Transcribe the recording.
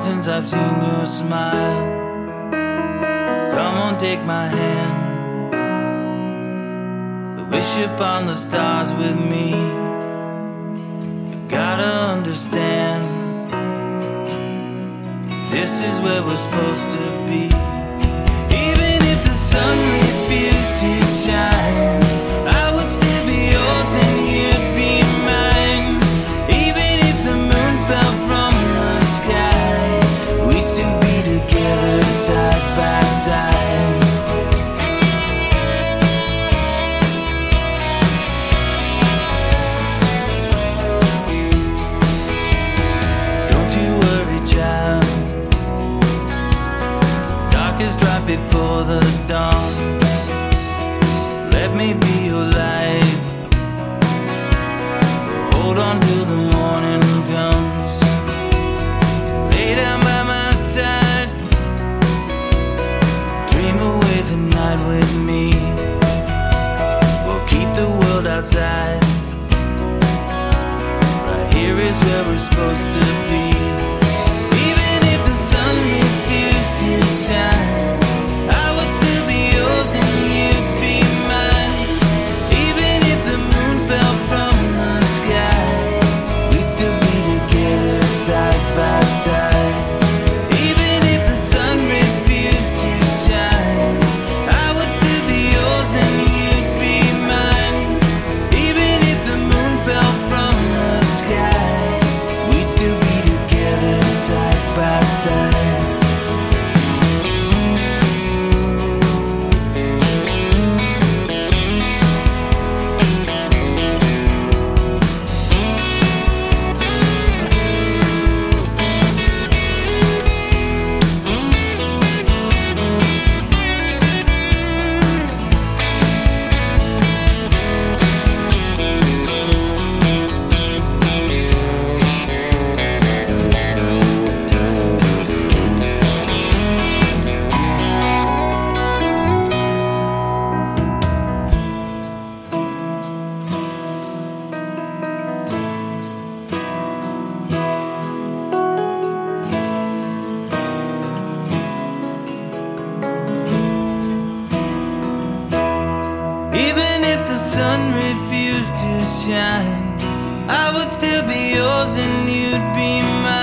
since I've seen your smile. Come on, take my hand, wish upon the stars with me. You gotta understand, this is where we're supposed to be. Even if the sun refused to shine, I would still be yours and you'd be mine. Even if the moon fell from the sky, we'd still be together side by side. Don't you worry, child, dark is right before the dawn. Let me be your light, hold on till the morning comes. Lay down by my side, dream away the night with me. We'll keep the world outside, right here is where we're supposed to be. Even if the sun refused to shine, I would still be yours and you'd be mine. Even if the moon fell from the sky, we'd still be together side by side. Even if the sun refused to shine, I would still be yours and you'd be mine. Even if the moon fell from the sky, we'd still be together side by side. Even if the sun refused to shine, I would still be yours and you'd be mine.